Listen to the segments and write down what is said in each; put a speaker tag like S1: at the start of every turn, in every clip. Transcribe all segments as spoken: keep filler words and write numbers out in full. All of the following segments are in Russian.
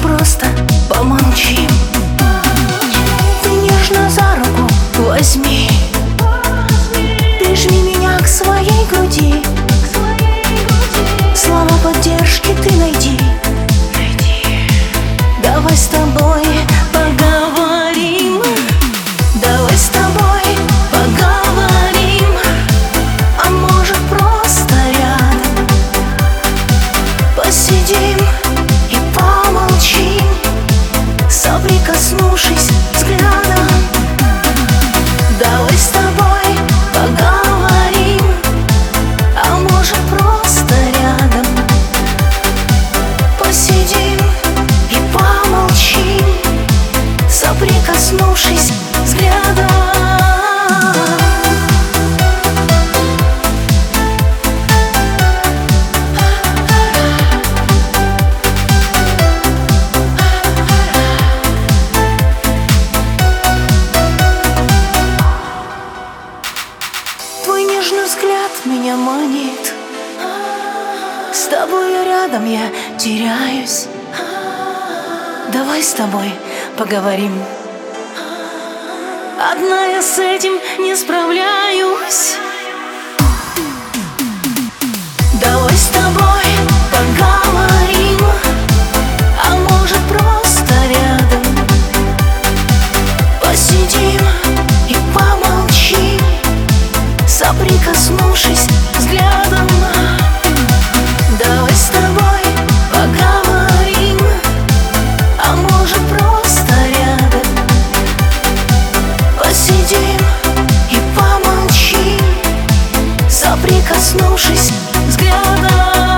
S1: просто помолчим. Ты нежно за руку возьми, прижми меня к своей груди. Слова поддержки ты найди. Давай с тобой поговорим. Давай с тобой поговорим. А может, просто рядом посидим и помолчим, соприкоснувшись взглядом. Давай с тобой поговорим. А может, просто рядом посидим и помолчим, соприкоснувшись взглядом. Твой нежный взгляд меня манит, с тобою рядом я теряюсь. Давай с тобой поговорим. Одна я с этим не справляюсь. Давай с тобой поговорим. А может, просто рядом посидим и помолчим, соприкоснувшись взглядом. Давай с тобой поговорим. А может, просто рядом посидим и помолчим, соприкоснувшись взглядом.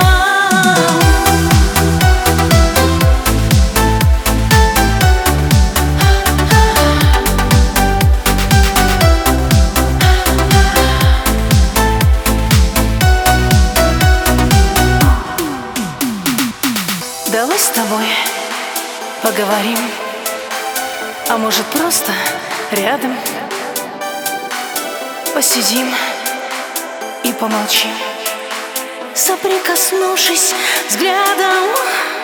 S1: Давай с тобой поговорим. А может, просто рядом посидим и помолчим, соприкоснувшись взглядом.